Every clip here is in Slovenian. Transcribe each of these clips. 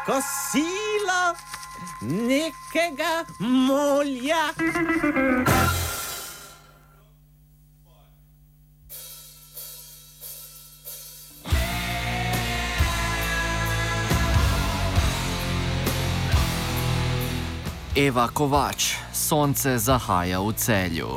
kosilo nekega molja. Eva Kovač, Sonce zahaja v Celju.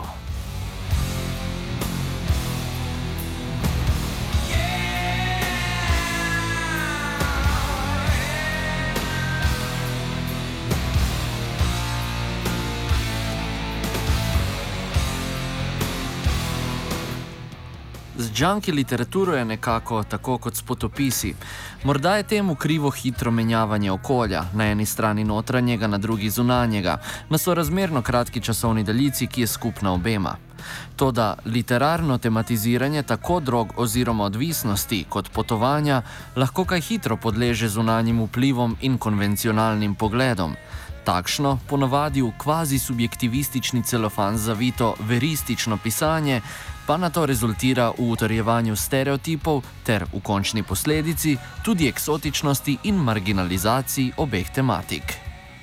Z džanki literaturo je nekako tako kot s potopisi. Morda je temu krivo hitro menjavanje okolja, na eni strani notranjega, na drugi zunanjega, na sorazmerno kratki časovni daljici, ki je skupna obema. Toda literarno tematiziranje tako drog oziroma odvisnosti kot potovanja lahko kaj hitro podleže zunanjim vplivom in konvencionalnim pogledom. Takšno, ponavadi v kvazi subjektivistični celofan zavito veristično pisanje, pa na to rezultira v utrjevanju stereotipov ter v končni posledici tudi eksotičnosti in marginalizaciji obeh tematik.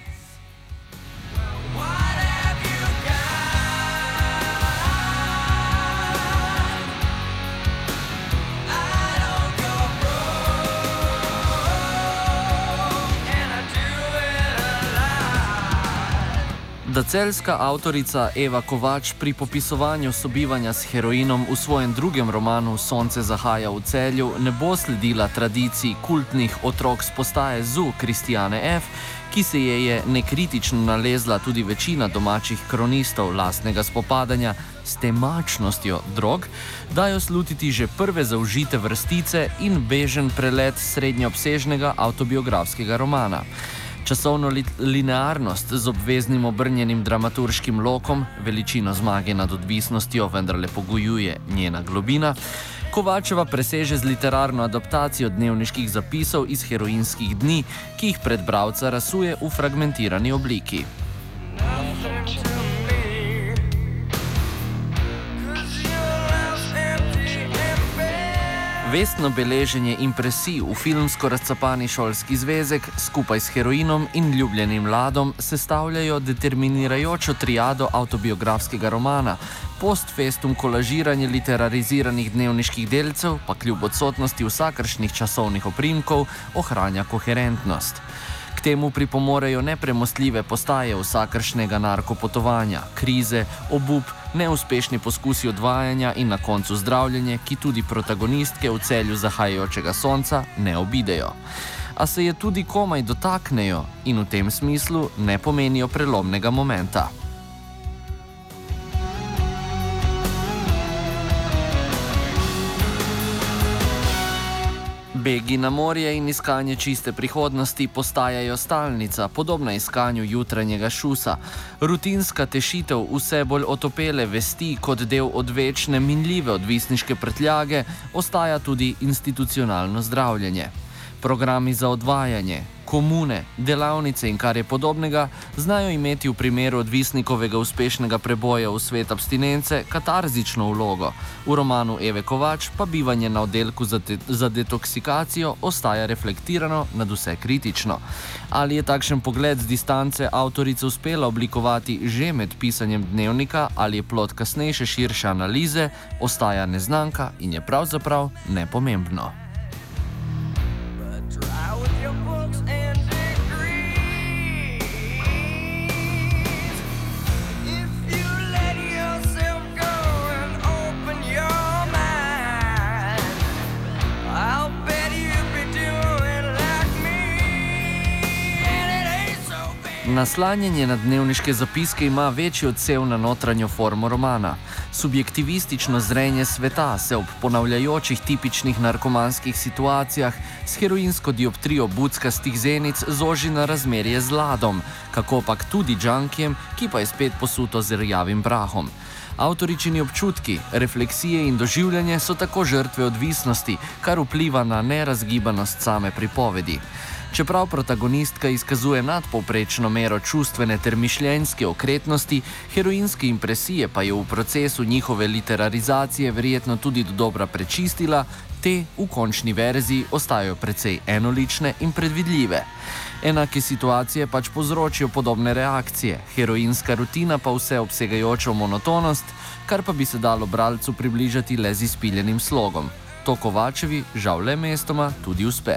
Da celjska avtorica Eva Kovač pri popisovanju sobivanja s heroinom v svojem drugem romanu Sonce zahaja v Celju ne bo sledila tradiciji kultnih otrok s postaje ZU Kristjane F., ki se je nekritično nalezla tudi večina domačih kronistov lastnega spopadanja s temačnostjo drog, dajo slutiti že prve zaužite vrstice in bežen prelet srednjeobsežnega avtobiografskega romana. Časovno linearnost z obveznim obrnjenim dramaturškim lokom, veličino zmage nad odvisnostjo vendarle pogojuje njena globina, Kovačeva preseže z literarno adaptacijo dnevniških zapisov iz heroinskih dni, ki jih pred bralca rasuje v fragmentirani obliki. Vestno beleženje impresij v filmsko razcapani šolski zvezek skupaj s heroinom in ljubljenim ladom sestavljajo determinirajočo triado avtobiografskega romana, post festum kolažiranje literariziranih dnevniških delcev pa kljub odsotnosti vsakršnih časovnih oprimkov ohranja koherentnost. K temu pripomorejo nepremostljive postaje vsakršnega narkopotovanja, krize, obup, neuspešni poskusi odvajanja in na koncu zdravljenje, ki tudi protagonistke v Celju zahajajočega sonca ne obidejo. A se je tudi komaj dotaknejo in v tem smislu ne pomenijo prelomnega momenta. Begi na morje in iskanje čiste prihodnosti postajajo stalnica, podobna iskanju jutranjega šusa. Rutinska tešitev vse bolj otopele vesti kot del odvečne minljive odvisniške prtljage ostaja tudi institucionalno zdravljenje. Programi za odvajanje, komune, delavnice in kar je podobnega znajo imeti v primeru odvisnikovega uspešnega preboja v svet abstinence katarzično vlogo. V romanu Eve Kovač pa bivanje na oddelku za detoksikacijo ostaja reflektirano nad vse kritično. Ali je takšen pogled z distance avtorica uspela oblikovati že med pisanjem dnevnika ali je plod kasnejše širše analize, ostaja neznanka in je pravzaprav nepomembno. Naslanjanje na dnevniške zapiske ima večji odsev na notranjo formo romana. Subjektivistično zrenje sveta se ob ponavljajočih tipičnih narkomanskih situacijah s heroinsko dioptrijo buckastih zenic zoži na razmerje z ladom, kakopak tudi džankijem, ki pa je spet posuto z rjavim prahom. Avtoričini občutki, refleksije in doživljanje so tako žrtve odvisnosti, kar vpliva na nerazgibanost same pripovedi. Čeprav protagonistka izkazuje nadpovprečno mero čustvene ter mišljenjske okretnosti, heroinske impresije pa je v procesu njihove literarizacije verjetno tudi dodobra prečistila, te v končni verziji ostajajo precej enolične in predvidljive. Enake situacije pač povzročijo podobne reakcije, heroinska rutina pa vseobsegajočo monotonost, kar pa bi se dalo bralcu približati le z izpiljenim slogom. To Kovačevi žal le mestoma tudi uspe.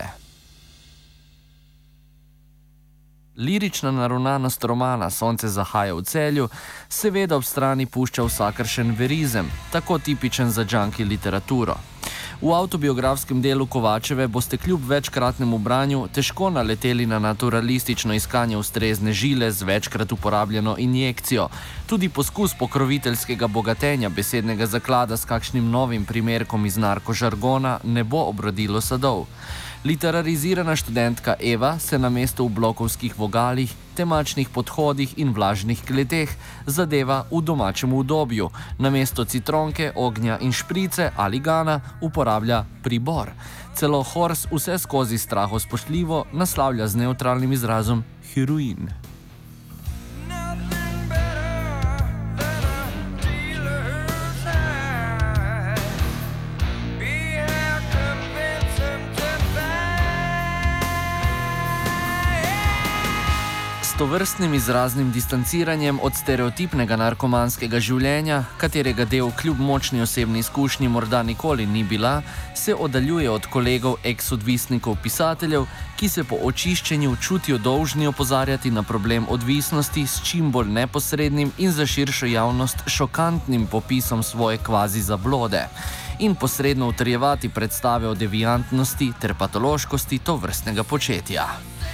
Lirična naravnanost romana Sonce zahaja v Celju seveda ob strani pušča vsakršen verizem, tako tipičen za junkie literaturo. V avtobiografskem delu Kovačeve boste kljub večkratnemu branju težko naleteli na naturalistično iskanje ustrezne žile z večkrat uporabljeno injekcijo. Tudi poskus pokroviteljskega bogatenja besednega zaklada s kakšnim novim primerkom iz narkožargona ne bo obrodilo sadov. Literarizirana študentka Eva se namesto v blokovskih vogalih, temačnih podhodih in vlažnih kleteh zadeva v domačem udobju. Namesto citronke, ognja in šprice ali gana uporablja pribor. Celo Hors vse skozi strahospoštljivo naslavlja z nevtralnim izrazom heroin. S tovrstnim izraznim distanciranjem od stereotipnega narkomanskega življenja, katerega del kljub močni osebni izkušnji morda nikoli ni bila, se oddaljuje od kolegov ex-odvisnikov pisateljev, ki se po očiščenju čutijo dolžni opozarjati na problem odvisnosti s čim bolj neposrednim in za širšo javnost šokantnim popisom svoje kvazi zablode in posredno utrjevati predstave o deviantnosti ter patološkosti tovrstnega početja.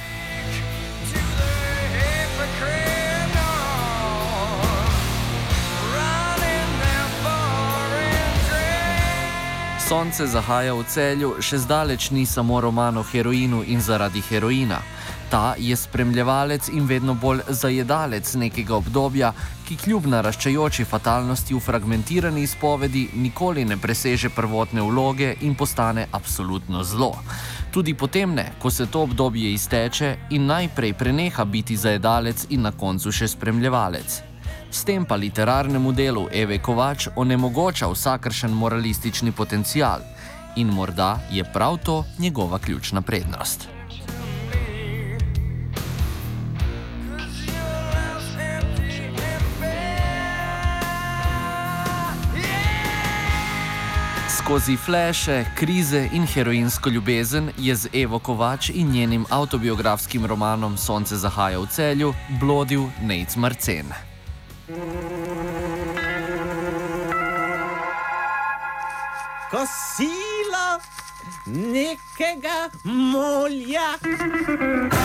Sonce zahaja v Celju še zdaleč ni samo roman o heroinu in zaradi heroina. Ta je spremljevalec in vedno bolj zajedalec nekega obdobja, ki kljub naraščajoči fatalnosti v fragmentirani izpovedi nikoli ne preseže prvotne vloge in postane absolutno zlo. Tudi potem ne, ko se to obdobje izteče in najprej preneha biti zajedalec in na koncu še spremljevalec. S tem pa literarnemu delu Eve Kovač onemogoča vsakršen moralistični potencial in morda je prav to njegova ključna prednost. Skozi fleše, krize in heroinsko ljubezen je z Evo Kovač in njenim avtobiografskim romanom Sonce zahaja v Celju blodil Nejc Marcen. Kosilo nekega mulja.